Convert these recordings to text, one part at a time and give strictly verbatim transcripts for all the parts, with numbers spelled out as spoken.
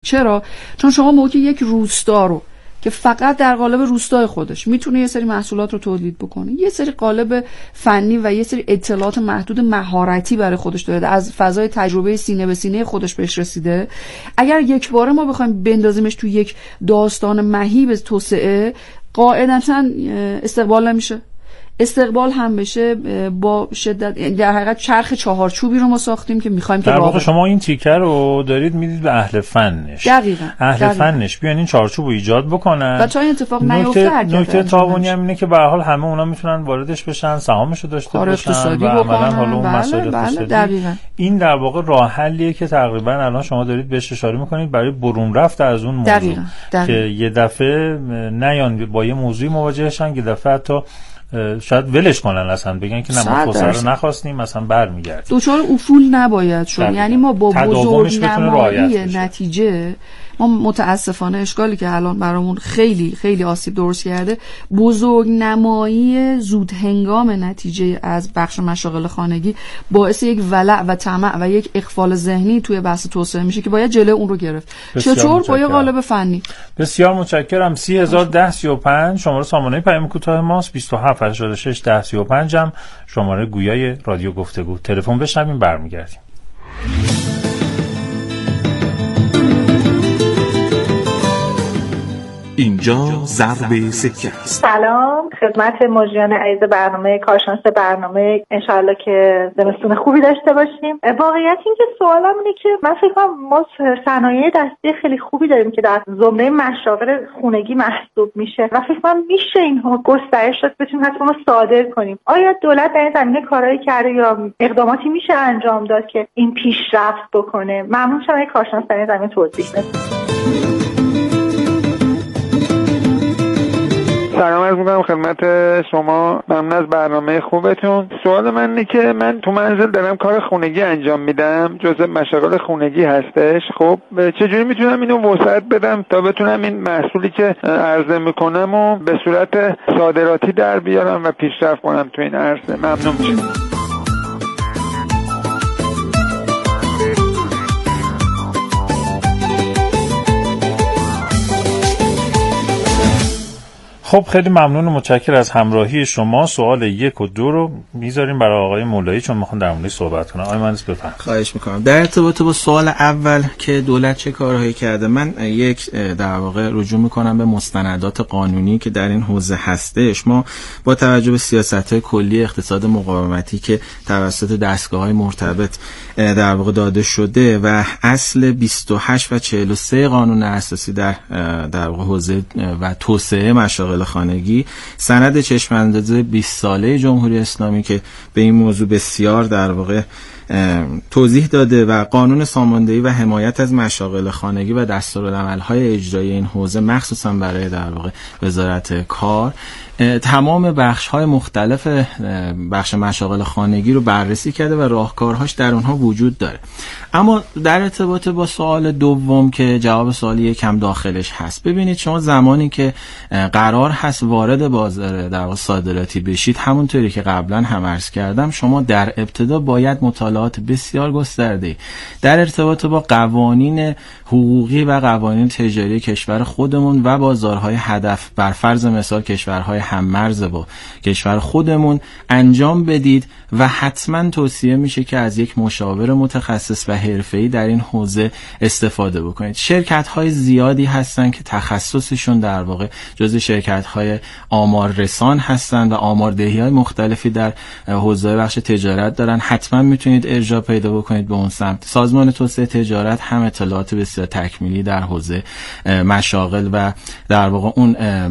چرا؟ چون شما موقع یک روستا رو که فقط در قالب روستای خودش میتونه یه سری محصولات رو تولید بکنه، یه سری قالب فنی و یه سری اطلاعات محدود مهارتی برای خودش داره، از فضای تجربه سینه به سینه خودش بهش رسیده، اگر یک باره ما بخوایم بندازیمش تو یک داستان مهیب توسعه، قاعدتاً استقبال نمیشه. استقبال هم بشه با شدت، در حقیقت چرخ چهارچوبی رو ما ساختیم که میخوایم که در واقع شما این تیکه رو دارید میدید به اهل فنش. دقیقاً اهل دقیقاً. فنش بیان این چارچوب رو ایجاد بکنن و تا این اتفاق نیفته. نکته تاوانی هم اینه که به هر حال همه اونا میتونن واردش بشن، سهامش رو داشته باشن و عملاً حالا اون مسائل اقتصادی. این در واقع راه حلیه که تقریبا الان شما دارید بهش اشاره میکنید برای برون رفت از اون موضوع. دقیقاً. دقیقاً. که یه دفعه نیان با یه موضوعی مواجه شن که دفعه حتی شاید ولش کنن، اصلا بگن که نه ما توسعه رو نخواستیم، مثلا برمیگردیم. دوچار افول نباید شد. یعنی ما با بزرگ نمایی نتیجه، ما متاسفانه اشکالی که الان برامون خیلی خیلی آسیب درست کرده، بزرگ نمایی زود هنگام نتیجه از بخش مشاغل خانگی باعث یک ولع و طمع و یک اغفال ذهنی توی بحث توسعه میشه که باید جلوی اون رو گرفت. چطور؟ با یه قالب فنی. بسیار متشکرم. سی هزار ده سی و پنج شماره سامانه پیام کوتاه ماست، بیست و هفت هشتاد و شش ده سی و پنج هم شماره گویای رادیو گفتگو. تلفن بشنویم برمیگردیم. اینجا ضرب سکه است. سلام خدمت مجریان عزیز برنامه، کارشناس برنامه، انشالله که زمستون خوبی داشته باشیم. واقعیت این که سوالم اینه که من فکر کنم ما صنایع دستی خیلی خوبی داریم که در زمره مشاغل خانگی محسوب میشه و فکر کنم میشه اینها گسترش داد، بتونیم حتی ما صادر کنیم. آیا دولت در این زمینه کارایی کرده یا اقداماتی میشه انجام داد که این پیشرفت بکنه؟ ممنون شما کارشناس در این زمینه توضیح بدید. سلام عرض می‌کنم خدمت شما، ممنون از برنامه خوبتون. سوال من اینه که من تو منزل دارم کار خونگی انجام میدم، جزء مشاغل خونگی هستش. خب چجوری میتونم اینو وسعت بدم تا بتونم این محصولی که عرضه میکنم و به صورت صادراتی در بیارم و پیشرفت کنم تو این عرصه؟ ممنون میشم. خب خیلی ممنون و متشکر از همراهی شما. سوال یک و دو رو میذاریم برای آقای مولایی چون میخوان در موردش صحبت کنن. آقای مهندس بفرمایید. خواهش میکنم. در ارتباط با سوال اول که دولت چه کارهایی کرده، من یک در واقع رجوع میکنم به مستندات قانونی که در این حوزه هستش. ما با توجه به سیاست‌های کلی اقتصاد مقاومتی که توسط دستگاه‌های مرتبط در واقع داده شده و اصل بیست و هشت و چهل و سه قانون اساسی در در واقع حوزه و توسعه مشاغل خانگی، سند چشم انداز بیست ساله جمهوری اسلامی که به این موضوع بسیار در واقع توضیح داده و قانون ساماندهی و حمایت از مشاغل خانگی و دستورالعمل‌های اجرایی این حوزه مخصوصا برای در واقع وزارت کار تمام بخش‌های مختلف بخش مشاغل خانگی رو بررسی کرده و راهکارهاش در اونها وجود داره. اما در ارتباط با سوال دوم که جواب سوال یکم داخلش هست، ببینید شما زمانی که قرار هست وارد بازار در واقع صادراتی بشید، همونطوری که قبلا هم عرض کردم، شما در ابتدا باید مطالعات بسیار گسترده در ارتباط با قوانین حقوقی و قوانین تجاری کشور خودمون و بازارهای هدف، بر فرض مثال کشورهای هممرز با کشور خودمون انجام بدید و حتما توصیه میشه که از یک مشاور متخصص و حرفه‌ای در این حوزه استفاده بکنید. شرکت‌های زیادی هستن که تخصصشون در واقع جزء شرکت‌های آمار رسان هستن و آماردهی‌های مختلفی در حوزه بخش تجارت دارن. حتما میتونید ارجاع پیدا بکنید به اون سمت. سازمان توسعه تجارت هم اطلاعات بسیار تکمیلی در حوزه مشاغل و در واقع اون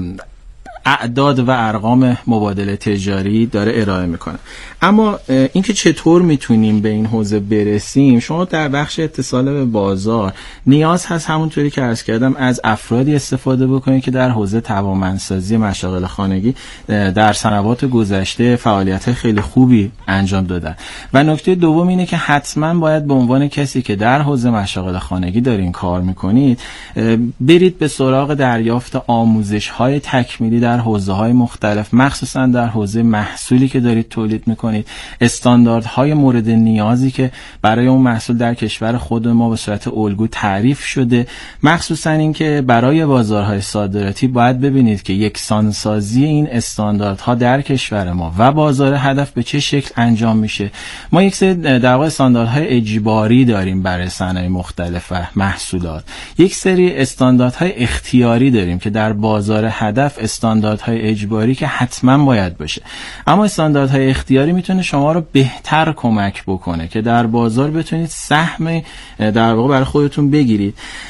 اعداد و ارقام مبادله تجاری داره ارائه میکنه. اما اینکه چطور میتونیم به این حوزه برسیم، شما در بخش اتصال به بازار نیاز هست همونطوری که عرض کردم از افرادی استفاده بکنید که در حوزه توانمندسازی مشاغل خانگی در سنوات گذشته فعالیت خیلی خوبی انجام دادن. و نکته دوم اینه که حتما باید به عنوان کسی که در حوزه مشاغل خانگی دارین کار میکنید برید به سراغ دریافت آموزش های تکمیلی در در حوزه‌های مختلف، مخصوصا در حوزه محصولی که دارید تولید میکنید، استانداردهای مورد نیازی که برای اون محصول در کشور خود ما به صورت الگو تعریف شده، مخصوصا اینکه برای بازارهای صادراتی باید ببینید که یکسانسازی این استانداردها در کشور ما و بازار هدف به چه شکل انجام میشه. ما یک سری در واقع استانداردهای اجباری داریم برای صنایع مختلف و محصولات، یک سری استانداردهای اختیاری داریم که در بازار هدف استانداردهای اجباری که حتما باید باشه، اما استانداردهای اختیاری میتونه شما رو بهتر کمک بکنه که در بازار بتونید سهم در واقع برای خودتون بگیرید.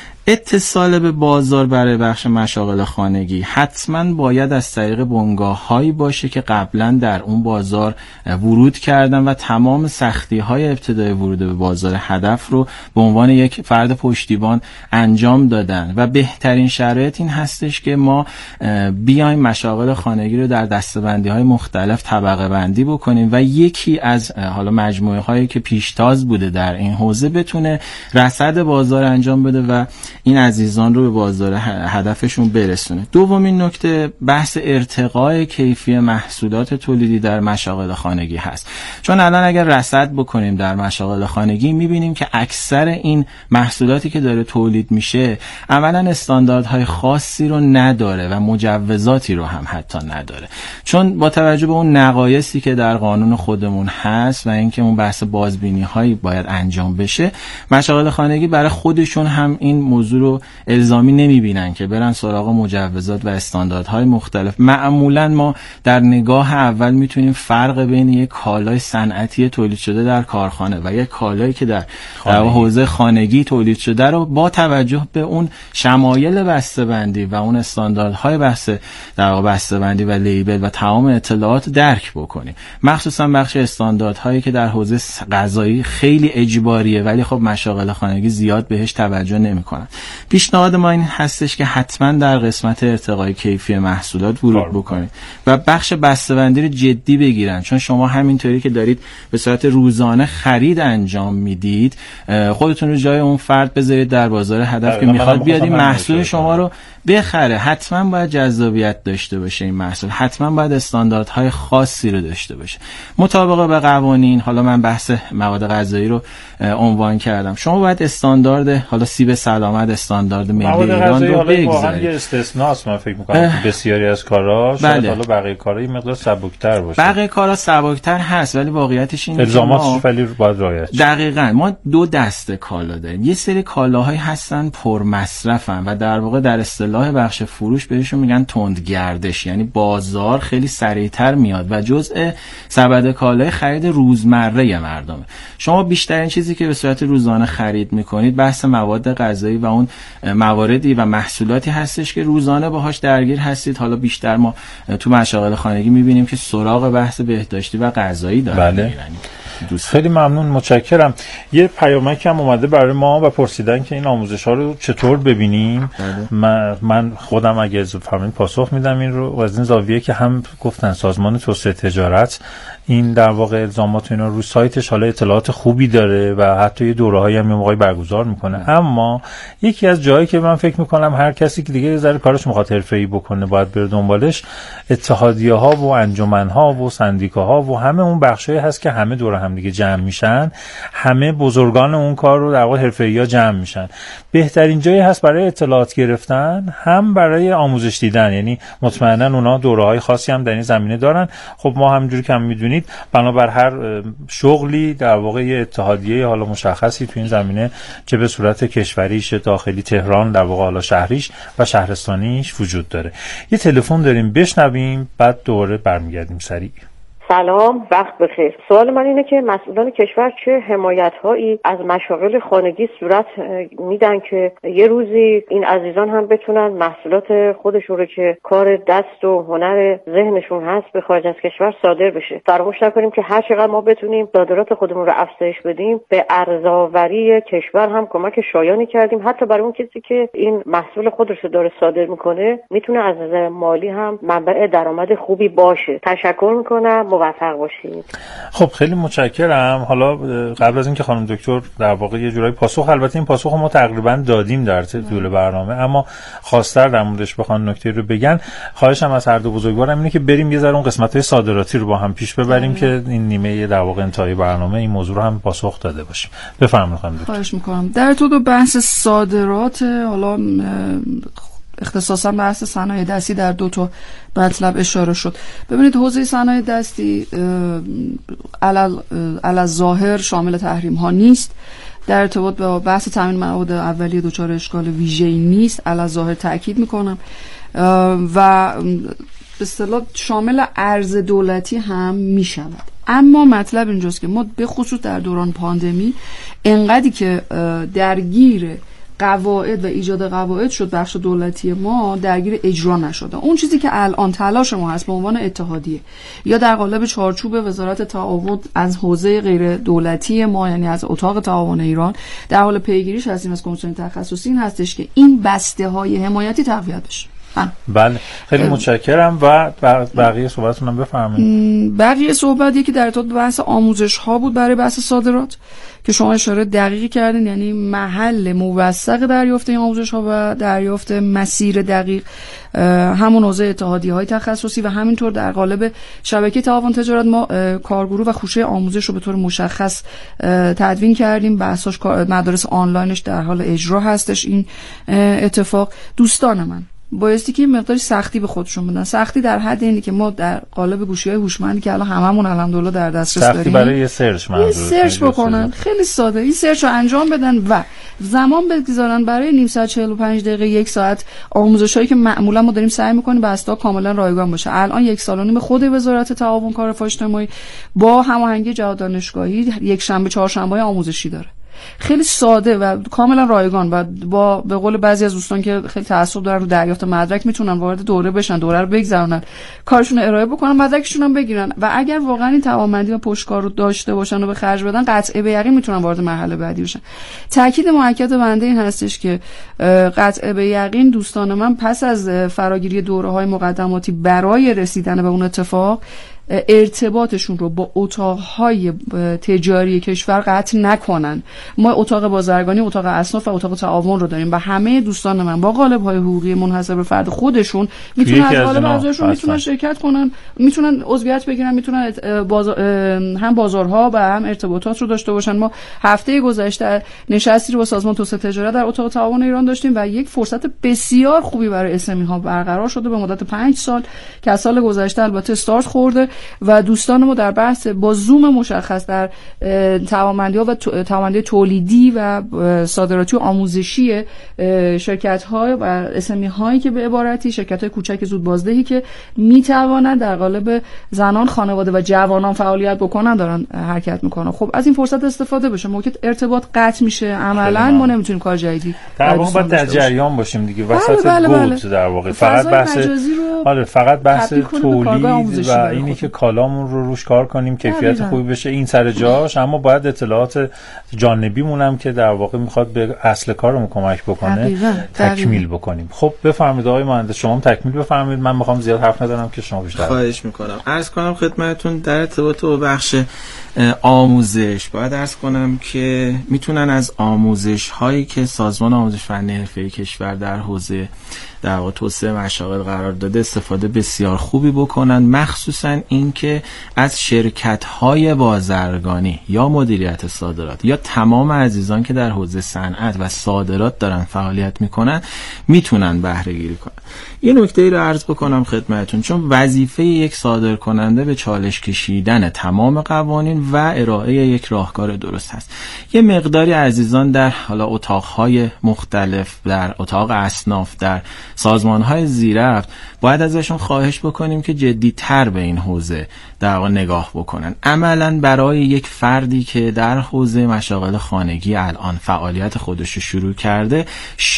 اتصال به بازار برای بخش مشاغل خانگی حتما باید از طریق بنگاه هایی باشه که قبلا در اون بازار ورود کردن و تمام سختی های ابتدای ورود به بازار هدف رو به عنوان یک فرد پشتیبان انجام دادن و بهترین شرایط این هستش که ما بیایم مشاغل خانگی رو در دسته‌بندی های مختلف طبقه بندی بکنیم و یکی از حالا مجموعه هایی که پیشتاز بوده در این حوزه بتونه رصد بازار انجام بده و این عزیزان رو به بازار هدفشون برسونه. دومین نکته بحث ارتقای کیفی محصولات تولیدی در مشاغل خانگی هست، چون الان اگر رصد بکنیم در مشاغل خانگی میبینیم که اکثر این محصولاتی که داره تولید میشه اولا استانداردهای خاصی رو نداره و مجوزاتی رو هم حتی نداره، چون با توجه به اون نقایصی که در قانون خودمون هست و اینکه اون بحث بازبینی هایی باید انجام بشه، مشاغل خانگی برای خودشون هم این موضوع رو الزامی نمیبینن که برن سراغ مجوزات و استانداردهای مختلف. معمولا ما در نگاه اول میتونیم فرق بین یک کالای صنعتی تولید شده در کارخانه و یک کالایی که در حوزه خانگی تولید شده رو با توجه به اون شمایل بسته‌بندی و اون استانداردهای بحث در واقع بسته‌بندی و لیبل و تمام اطلاعات درک بکنیم. مخصوصا بخش استانداردهایی که در حوزه غذایی خیلی اجباریه ولی خب مشاغل خانگی زیاد بهش توجه نمیکنن. پیشنهاد ما این هستش که حتما در قسمت ارتقای کیفی محصولات ورود بکنید و بخش بسته‌بندی رو جدی بگیرن، چون شما همینطوری که دارید به صورت روزانه خرید انجام میدید خودتون رو جای اون فرد بذارید در بازار هدف که میخواد بیاد این محصول شما رو بخره. حتما باید جذابیت داشته باشه این محصول، حتما باید استانداردهای خاصی رو داشته باشه مطابق به قوانین. حالا من بحث مواد غذایی رو عنوان کردم، شما باید استاندارد حالا سیب سلامت، استاندارد ملی ایران رو بگذارید. یه استثناست من فکر می‌کنم که بسیاری از کارها شاید بله. حالا بقیه کارها یه مقدار سبک‌تر باشه. بقیه کارها سبک‌تر هست ولی واقعیتش اینه الزاماتش ولی باید رعایت شه. دقیقاً ما دو دسته کالا داریم. یه سری کالاهایی هستن پرمصرفن و در واقع در اصطلاح بخش فروش بهشون میگن تندگردش، یعنی بازار خیلی سریعتر میاد و جزء سبد کالای خرید روزمره مردمه. شما بیشترین چیزی که به صورت روزانه خرید میکنید بحث مواد غذایی و اون مواردی و محصولاتی هستش که روزانه باهاش درگیر هستید. حالا بیشتر ما تو مشاغل خانگی میبینیم که سراغ بحث بهداشتی و غذایی دارن. بله. دوست خیلی ممنون، متشکرم. یه پیامک هم اومده برای ما و پرسیدن که این آموزش‌ها رو چطور ببینیم. من, من خودم اگه اجازه فرمایید پاسخ میدم این رو از این زاویه که هم گفتن سازمان توسعه تجارت این در واقع الزامات اینا رو سایتش حالا اطلاعات خوبی داره و حتی یه دوره‌هایی هم یه موقعی برگزار میکنه، اما یکی از جایی که من فکر میکنم هر کسی که دیگه یه ذره کارش میخواد حرفه‌ای بکنه باید بره دنبالش اتحادیه‌ها و انجمن‌ها و سندیکاها و همه اون بخشایی هست که همه دور هم دیگه جمع میشن، همه بزرگان اون کار رو در واقع حرفه‌ای‌ها جمع میشن. بهترین جایی هست برای اطلاعات گرفتن هم برای آموزش دیدن، یعنی مطمئنا اونا دوره‌های خاصی هم در این زمینه دارن. خب ما همونجوری که هم میدونید بنابر هر شغلی در واقع یه اتحادیه حالا مشخصی تو این زمینه چه به صورت کشوریش، داخلی تهران در واقع حالا شهریش و شهرستانیش وجود داره. یه تلفن داریم بشنویم بعد دوباره برمیگردیم سریع. سلام، وقت بخیر. سوال من اینه که مسئولان کشور چه حمایت‌هایی از مشاغل خانگی صورت میدن که یه روزی این عزیزان هم بتونن محصولات خودشون رو که کار دست و هنر ذهنشون هست به خارج از کشور صادر بشه. فراموش نکنیم که هر چقدر ما بتونیم صادرات خودمون رو افزایش بدیم به ارزآوری کشور هم کمک شایانی کردیم. حتی برای اون کسی که این محصول خودش رو داره صادر میکنه میتونه از نظر مالی هم منبع درآمد خوبی باشه. تشکر میکنم. موفق باشید. خب خیلی متشکرم. حالا قبل از اینکه خانم دکتر در واقع یه جورایی پاسخ، البته این پاسخ ما تقریبا دادیم در طول برنامه، اما خواستر در موردش بخوان نکته رو بگن، خواهشم از هر دو بزرگوارم اینه که بریم یه ذره اون قسمت‌های صادراتی رو با هم پیش ببریم ده. که این نیمه در واقع انتهایی برنامه این موضوع رو هم پاسخ داده باشیم. بفرمایید خانم دکتر. خواهش می‌کنم. در تو بحث صادرات، حالا اختصاصا بحث صنایع دستی در دو تا مطلب اشاره شد. ببینید حوزه صنایع دستی علل علل ظاهر شامل تحریم ها نیست، در ارتباط با بحث تامین مواد اولیه دچار اشکال ویژه‌ای نیست، علل ظاهر تاکید میکنم، و به اصطلاح شامل ارز دولتی هم میشود. اما مطلب اینجاست که ما به خصوص در دوران پاندمی انقدری که درگیر قواعد و ایجاد قواعد شد بخش دولتی ما، درگیر اجرا نشده. اون چیزی که الان تلاش ما هست به عنوان اتحادیه یا در قالب چارچوب وزارت تعاون از حوزه غیر دولتی ما، یعنی از اتاق تعاون ایران، در حال پیگیریش هستیم از کمیسیون تخصصی، این هستش که این بسته های حمایتی تقویت بشه. بله خیلی متشکرم. و بقیه صحبتتون هم بفرمایید. بقیه صحبت یکی در ارتباط بحث آموزش ها بود برای بحث صادرات که شما اشاره دقیقی کردین، یعنی محل موثق دریافت این آموزش ها و دریافت مسیر دقیق همون حوزه اتحادیه های تخصصی و همینطور در قالب شبکه تعاون تجارت ما کارگروه و خوشه آموزش رو به طور مشخص تدوین کردیم. بحثاش مدارس آنلاینش در حال اجرا هستش. این اتفاق دوستان من بایستی که مقداری سختی به خودشون بدن، سختی در حد اینی که ما در قالب گوشی‌های هوشمندی که الان هممون الحمدلله در دسترس داریم، سختی برای یه سرچ منظور، سرچ بکنن، خیلی ساده این سرچ رو انجام بدن و زمان بگذارن برای نیم ساعت چهل و پنج دقیقه یک ساعت آموزشایی که معمولا ما داریم سعی می‌کنیم بستا کاملا رایگان باشه. الان یک سال و نیم خود وزارت تعاون کار رفاه اجتماعی با هماهنگی جهاد دانشگاهی یک شنبه چهارشنبه‌های آموزشی داره، خیلی ساده و کاملا رایگان و با به قول بعضی از دوستان که خیلی تعصب دارن رو دریافت مدرک میتونن وارد دوره بشن، دوره رو بگذرونن، کارشون رو ارائه بکنن، مدرکشون هم بگیرن و اگر واقعا این توانمندی و پشتکار رو داشته باشن و به خرج بدن، قطعه به یقین میتونن وارد مرحله بعدی بشن. تاکید مؤکد بنده این هستش که قطعه به یقین دوستان من پس از فراگیری دوره‌های مقدماتی برای رسیدن به اون اتفاق ارتباطشون رو با اتاقهای تجاری کشور قطع نکنن. ما اتاق بازرگانی، اتاق اصناف و اتاق تعاون رو داریم و همه دوستان من با قالب‌های حقوقی منحصر به فرد خودشون میتونن از قالب اعضاشون میتونن شرکت کنن، میتونن عضویت بگیرن، میتونن بازار هم بازارها و هم ارتباطات رو داشته باشن. ما هفته گذشته نشستی رو با سازمان توسعه تجارت در اتاق تعاون ایران داشتیم و یک فرصت بسیار خوبی برای اس‌ام ها برقرار شده به مدت پنج سال که از سال گذشته البته استارت خورده و دوستان ما در بحث با زوم مشخص در توانمندی‌ها و توانمندی تولیدی و صادراتی و آموزشی شرکت‌ها و اس‌امی هایی که به عبارتی شرکت‌های کوچک زود بازدهی که می‌توانند در قالب زنان، خانواده و جوانان فعالیت بکنن دارن حرکت می‌کنن. خب از این فرصت استفاده بشه. موقع ارتباط قطع میشه عملاً ما نمیتونیم کار جدیدی در واقع باید در جریان باشیم دیگه، وسط بله بله بود در واقع فقط بحث آره فقط بحث تولید و اینی که کالامون رو روش کار کنیم کیفیت خوبی بشه این سر جاش، اما باید اطلاعات جانبیمون هم که در واقع میخواد به اصل کارمون کمک بکنه دقیقا. تکمیل دقیقا. بکنیم. خب بفرمایید آقای مهندس، شما هم تکمیل بفرمایید، من میخوام زیاد حرف ندارم که شما بیشتر. خواهش میکنم. عرض کنم خدمتتون در ارتباط با بخش آموزش باید عرض کنم که میتونن از آموزش هایی که سازمان آموزش فنی حرفه‌ای کشور در حوزه در واقع توسعه مشاغل قرار داده استفاده بسیار خوبی بکنن، مخصوصا اینکه از شرکت‌های بازرگانی یا مدیریت صادرات یا تمام عزیزان که در حوزه صنعت و صادرات دارن فعالیت میکنن میتونن بهره گیری کنن. یه نکته رو عرض بکنم خدمتتون، چون وظیفه یک صادر کننده به چالش کشیدن تمام قوانین و ارائه یک راهکار درست هست. یه مقداری عزیزان در حالا اتاق‌های مختلف، در اتاق اصناف، در سازمان‌های زیررفت باید ازشون خواهش بکنیم که جدی‌تر به این حوزه در واقع نگاه بکنن. عملاً برای یک فردی که در حوزه مشاغل خانگی الان فعالیت خودش رو شروع کرده،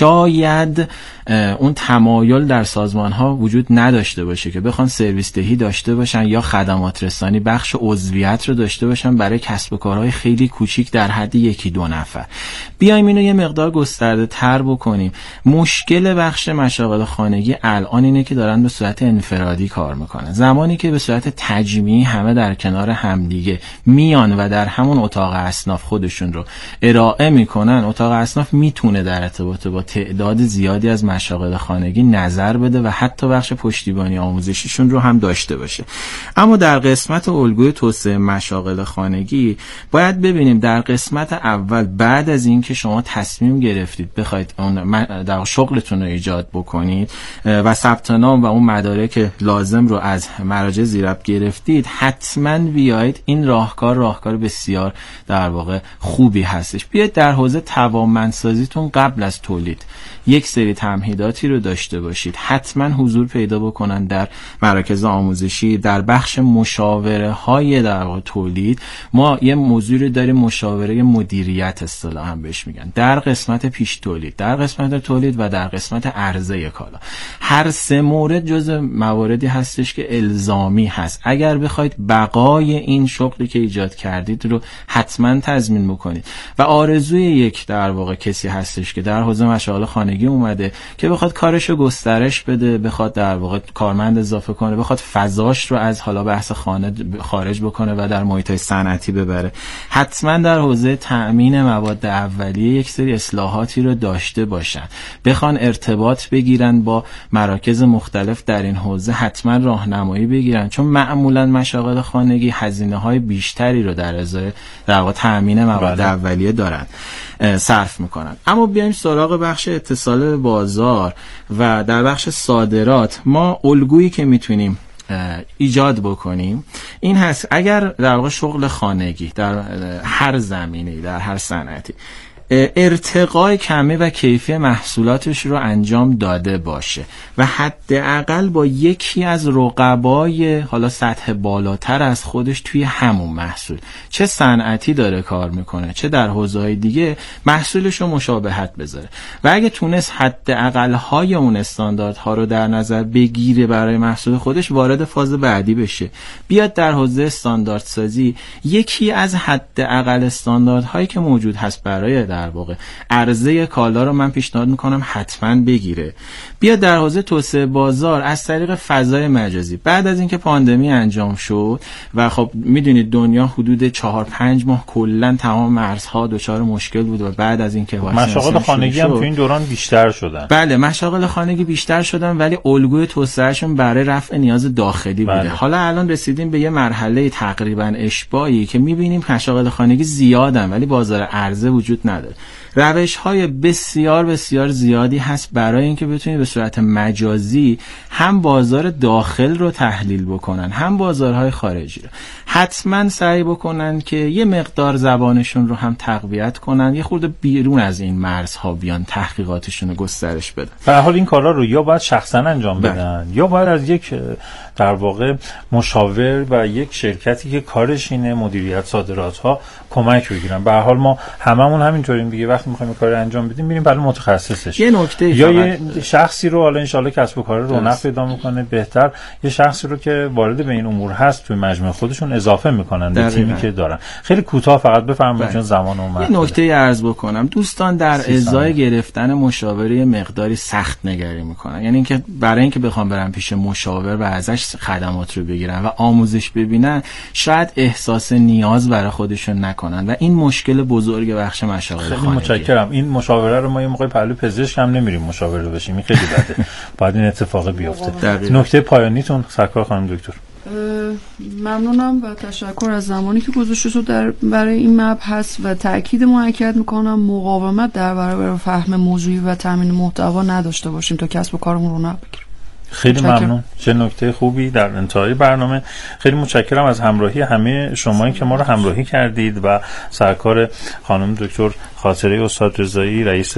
شاید اون تمایل در سازمان‌ها وجود نداشته باشه که بخوان سرویس دهی داشته باشن یا خدمات رسانی بخش عضویت رو داشته باشن برای کسب و کارهای خیلی کوچیک در حد یکی دو نفر. بیایم اینو یه مقدار گسترده تر بکنیم. مشکل بخش مشاغل خانگی الان اینه که دارن به به صورت انفرادی کار میکنن. زمانی که به صورت تجمیعی همه در کنار همدیگه میان و در همون اتاق اصناف خودشون رو ارائه میکنن، اتاق اصناف میتونه در ارتباط با تعداد زیادی از مشاغل خانگی نظر بده و حتی بخش پشتیبانی آموزشیشون رو هم داشته باشه. اما در قسمت الگوی توسعه مشاغل خانگی باید ببینیم در قسمت اول بعد از اینکه شما تصمیم گرفتید بخواید اون در شغلتون رو ایجاد بکنید و ثبت نام و اون مدارک لازم رو از مراجع زیربط گرفتید، حتما بیایید. این راهکار راهکار بسیار در واقع خوبی هستش. بیایید در حوزه توانمندسازیتون قبل از تولید یک سری تمهیداتی رو داشته باشید. حتما حضور پیدا بکنن در مراکز آموزشی. در بخش مشاوره های در واقع تولید ما یه موضوعی داریم، مشاوره مدیریت اصطلاحاً بهش میگن، در قسمت پیش تولید، در قسمت تولید و در قسمت عرضه کالا. هر سه مورد جزء مواردی هستش که الزامی هست. اگر بخواید بقای این شغلی که ایجاد کردید رو حتما تضمین بکنید. و آرزوی یک در واقع کسی هستش که در حوزه مشاغل خانگی اومده که بخواد کارشو گسترش بده، بخواد در واقع کارمند اضافه کنه، بخواد فضاش رو از حالا بحث خانه خارج بکنه و در محیط‌های صنعتی ببره. حتما در حوزه تأمین مواد اولیه یک سری اصلاحاتی رو داشته باشن، بخوان ارتباط بگیرن با مراکز مختلف در این حوزه، حتما راهنمایی بگیرن، چون معمولا مشاغل خانگی هزینه‌های بیشتری رو در ازای در واقع تأمین مواد بله. اولیه دارن صرف میکنن. اما بیایم سراغ بخش اتصال به بازار و در بخش صادرات. ما الگویی که میتونیم ایجاد بکنیم این هست: اگر در واقع شغل خانگی در هر زمینه‌ای، در هر صنعتی ارتقای کمی و کیفی محصولاتش رو انجام داده باشه و حداقل با یکی از رقبای حالا سطح بالاتر از خودش توی همون محصول، چه صنعتی داره کار میکنه چه در حوزه‌های دیگه، محصولش رو مشابهت بذاره و اگه تونست حداقل های اون استانداردها رو در نظر بگیره برای محصول خودش، وارد فاز بعدی بشه. بیاد در حوزه استانداردسازی یکی از حداقل استانداردهایی که موجود هست برای در واقع عرضه کالا رو من پیشنهاد میکنم حتما بگیره. بیاد در حوزه توسعه بازار از طریق فضای مجازی. بعد از اینکه پاندمی انجام شد و خب میدونید دنیا حدود چهار پنج ماه کلا تمام مرزها دچار مشکل بود و بعد از اینکه مشاغل خانگی هم تو این دوران بیشتر شدن. بله، مشاغل خانگی بیشتر شدن ولی الگوی توسعهشون برای رفع نیاز داخلی بوده. بله. حالا الان رسیدیم به یه مرحله تقریبا اشباعی که میبینیم مشاغل خانگی زیادن ولی بازار عرضه وجود نداره. روش‌های بسیار بسیار زیادی هست برای اینکه بتونید به صورت مجازی هم بازار داخل رو تحلیل بکنن هم بازارهای خارجی رو. حتما سعی بکنن که یه مقدار زبانشون رو هم تقویت کنن، یه خورده بیرون از این مرزها بیان، تحقیقاتشون رو گسترش بدن. به هر حال این کارا رو یا باید شخصا انجام بدن بله. یا باید از یک در واقع مشاور و یک شرکتی که کارش اینه مدیریت صادرات ها کمک بگیرن. به هر حال ما هممون همینطوریم دیگه، وقتی میخوایم کار انجام بدیم میریم برای متخصصش. یه نکته یا یه شخصی رو حالا ان شاءالله کسب و کار رونق پیدا میکنه بهتر، یه شخصی رو که وارد به این امور هست توی مجموعه خودشون اضافه میکنن به تیمی که دارن. خیلی کوتاه فقط بفرمایید چون زمان اومد. یه نکته عرض بکنم. دوستان در ازای گرفتن مشاوره مقداری سخت نگری میکنن، یعنی اینکه برای اینکه بخوام برن پیش مشاور و ازش خدمات رو بگیرن و آموزش ببینن شاید احساس نیاز برای خودشون نکنن و این مشکل بزرگ بخش مشاغل خانگی. خیلی متشکرم. این مشاوره رو ما یه موقع پهلوی پزشک هم نمیریم مشاوره بشیم، این خیلی بده. باید این اتفاق بیفته. نکته پایانیتون سرکار خانم دکتر. ممنونم و تشکر از زمانی که گذاشته در برای این مبحث و تأکید مؤکد میکنم مقاومت در برابر فهم موضوعی و تامین محتوا نداشته باشیم تا کسب و کارمون رونق بگیره. خیلی ممنون. چه نکته خوبی در انتهای برنامه. خیلی متشکرم از همراهی همه شمایی که ما رو همراهی کردید و سرکار خانم دکتر خاطره استاد رضایی، رئیس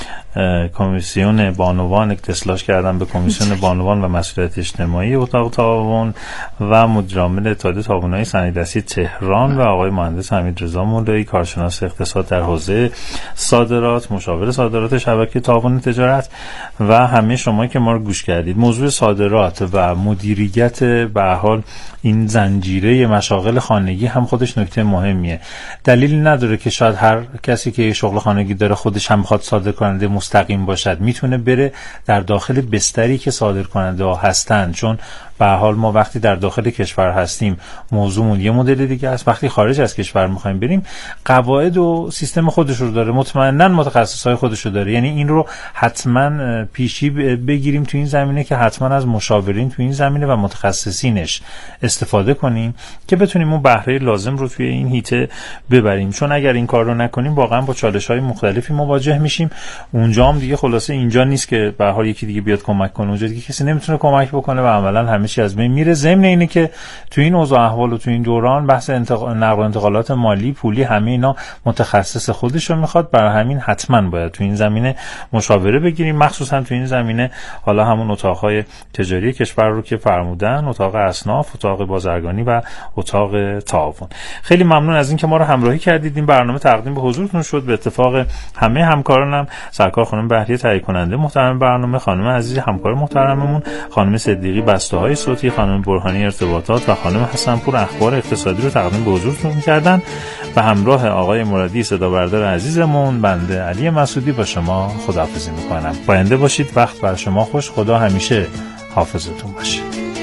کمیسیون بانوان که اصلاحش کردن به کمیسیون بانوان و مسئولیت اجتماعی اتاق تعاون و مدیر عامل اتحادیه تعاونی صنایع دستی تهران و آقای مهندس حمیدرضا مولایی، کارشناس اقتصاد در حوزه صادرات، مشاور صادرات شبکه تعاون تجارت و همه شما که ما رو گوش کردید. موضوع صادرات و مدیریت به هر حال این زنجیره مشاغل خانگی هم خودش نکته مهمیه. دلیلی نداره که شاید هر کسی که شغل خانگی داره خودش هم بخواد صادر کننده مستقیم باشد، میتونه بره در داخل بستری که صادرکننده ها هستن، چون به هر حال ما وقتی در داخل کشور هستیم موضوعمون یه مدل دیگه است، وقتی خارج از کشور میخوایم بریم قواعد و سیستم خودش رو داره، مطمئنا متخصصای خودش رو داره. یعنی این رو حتما پیشی بگیریم تو این زمینه که حتما از مشاورین تو این زمینه و متخصصینش استفاده کنیم که بتونیم اون بهره لازم رو توی این هیته ببریم، چون اگر این کار رو نکنیم واقعا با چالش‌های مختلفی مواجه میشیم. اونجا هم دیگه خلاصه اینجا نیست که به هر حال یکی دیگه بیاد کمک کنه، اونجا دیگه کسی نمیتونه کمک بکنه و عملاً همه چی از بین میره. ضمن اینه که تو این اوضاع احوال و تو این دوران بحث انتق... نقل و انتقالات مالی، پولی، همه اینا متخصص خودش رو میخواد، برای همین حتما باید تو این زمینه مشاوره بگیریم، مخصوصا تو این زمینه حالا همون اتاق‌های تجاری کشور رو که فرمودن، اتاق اصناف، اتاق بازرگانی و اتاق تعاون. خیلی ممنون از اینکه ما رو همراهی کردید. این برنامه تقدیم به حضورتون شد به اتفاق همه همکارانم، سرکار خانم بهریه تهیه کننده محترم برنامه، خانم عزیز همکار محترممون، خانم صدیقی بسته‌های صوتی، خانم برهانی ارتباطات و خانم حسنپور اخبار اقتصادی رو تقدیم به حضورتون کردن و همراه آقای مرادی صدا بردار عزیزمون بنده علی مسعودی با شما خداحافظی میکنم. پاینده باشید، وقت بر شما خوش، خدا همیشه حافظتون باشه.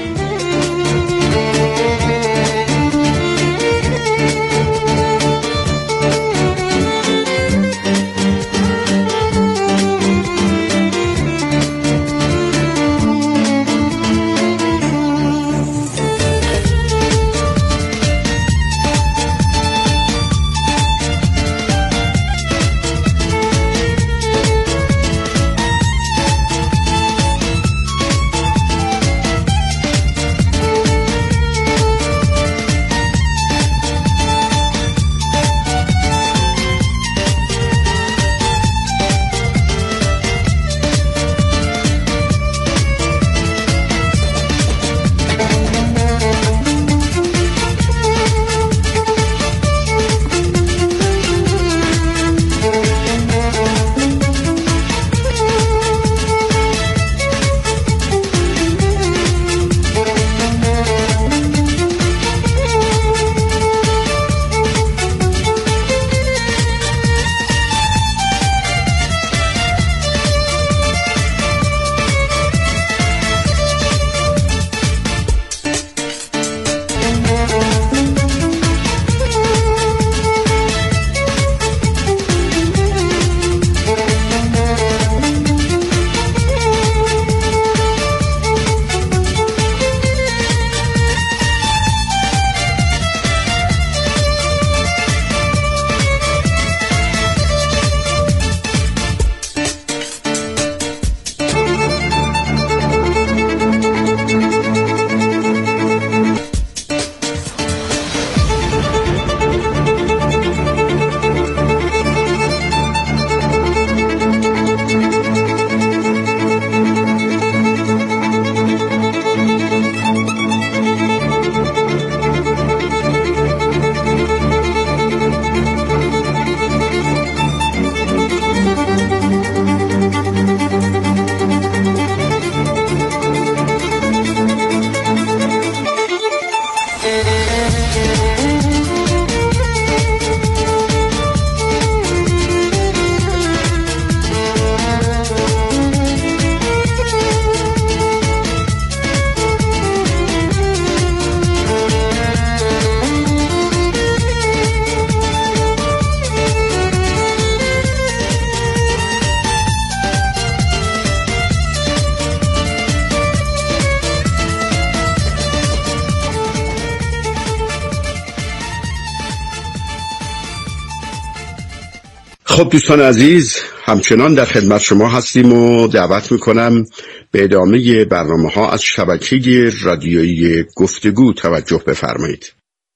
خب دوستان عزیز، همچنان در خدمت شما هستیم و دعوت میکنم به ادامه برنامه ها از شبکه رادیویی گفتگو توجه بفرمایید.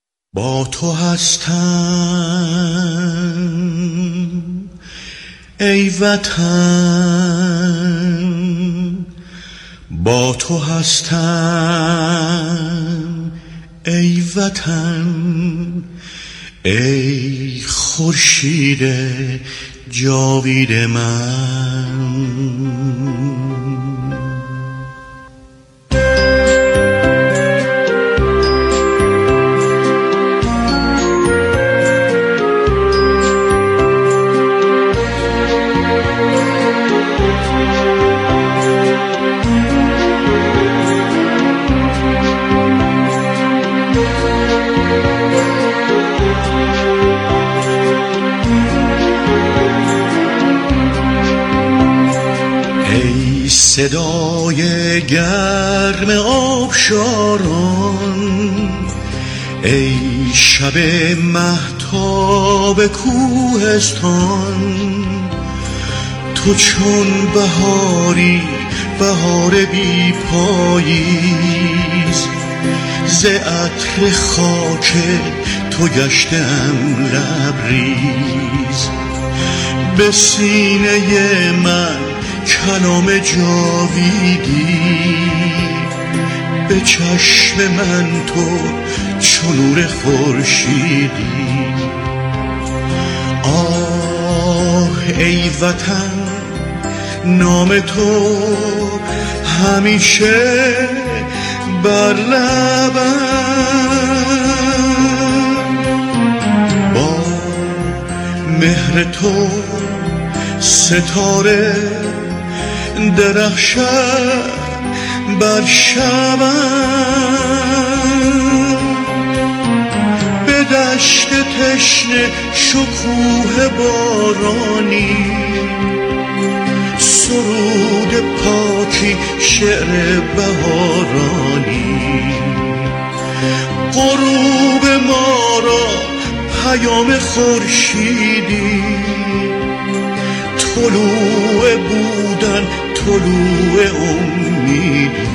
با تو هستم ای وطن، با تو هستم ای وطن، ای خورشید جاوید من. صدای گرم آبشاران، ای شب مهتاب کوهستان، تو چون بهاری بهار بی پاییز، ز عطر خاک تو گشتم لبریز. به سینه من کلام جاویدی، به چشم من تو چو نور خورشیدی. آه ای وطن، نام تو همیشه بر لبم، با مهر تو ستاره درخشد بر شبم. به دشت تشنه شکوه بارانی، سرود پاکی شعر بهارانی. غروب ما را پیام خورشیدی، طلوع بودن طلوع امیدی.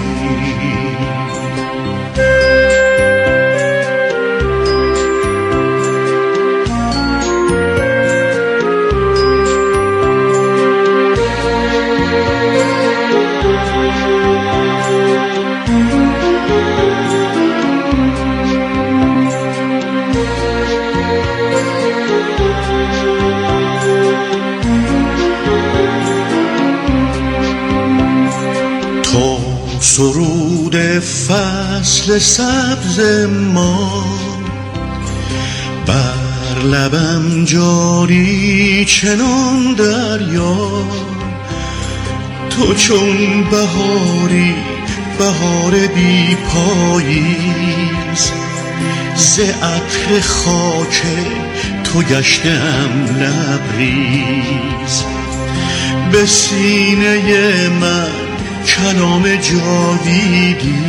سرود فصل سبز ما، بر لبم جاری چنان دریا. تو چون بهاری بهار بی پاییز، ز عطر خاک تو گشتم لبریز. به سینه من کلام جاویدی،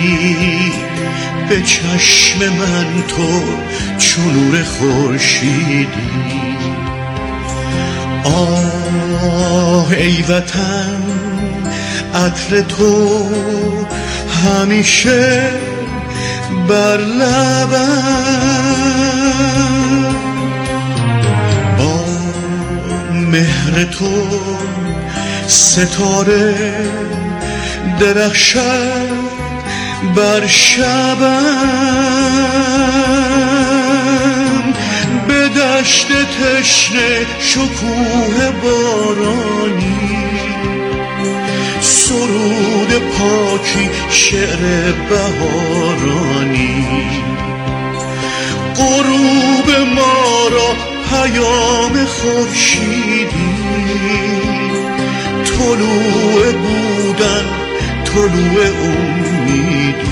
به چشم من تو چو نور خورشیدی. آه ای وطن، عطر تو همیشه بر لبم، با مهر تو ستاره درخشد بر شبم. به دشت تشنه شکوه بارانی، سرود پاکی شعر بهارانی. غروب ما را پیام خورشیدی، طلوع بودن طلوع امیدی.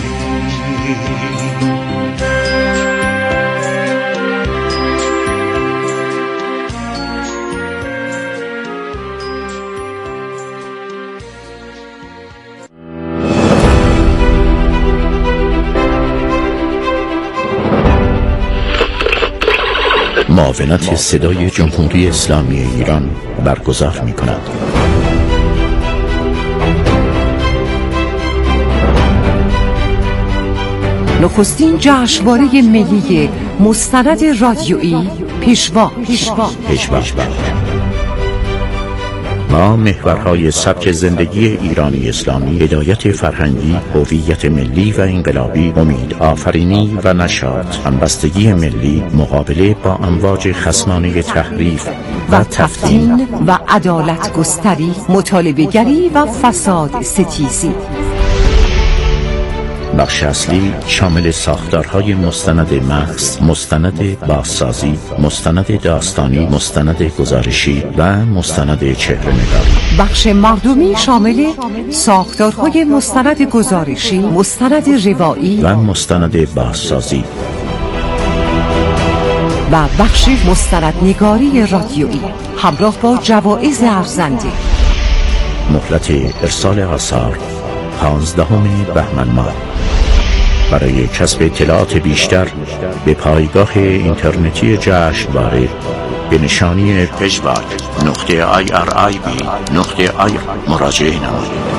معاونت صدای جمهوری اسلامی ایران برگزار می کند. نخستین جشنواره ملی مستند رادیویی پیشوا. پیشوا. پیشوا. ما محورهای سبک زندگی ایرانی اسلامی، هدایت فرهنگی، هویت ملی و انقلابی، امید آفرینی و نشاط، همبستگی ملی، مقابله با امواج خصمانه تحریف و تفتین و عدالت گستری، مطالبه گری و فساد ستیزی. بخش اصلی شامل ساختارهای مستند مغز، مستند بازسازی، مستند داستانی، مستند گزارشی و مستند چهره‌نگاری. بخش مردمی شامل ساختارهای مستند گزارشی، مستند روایی و مستند بازسازی و بخش مستندنگاری رادیویی همراه با جوایز ارزنده. مهلت ارسال آثار پانزدهم بهمن ماه. برای کسب اطلاعات بیشتر به پایگاه اینترنتی جشنواره به نشانی پژواک نقطه آی آر آی بی نقطه آی مراجعه نمایید.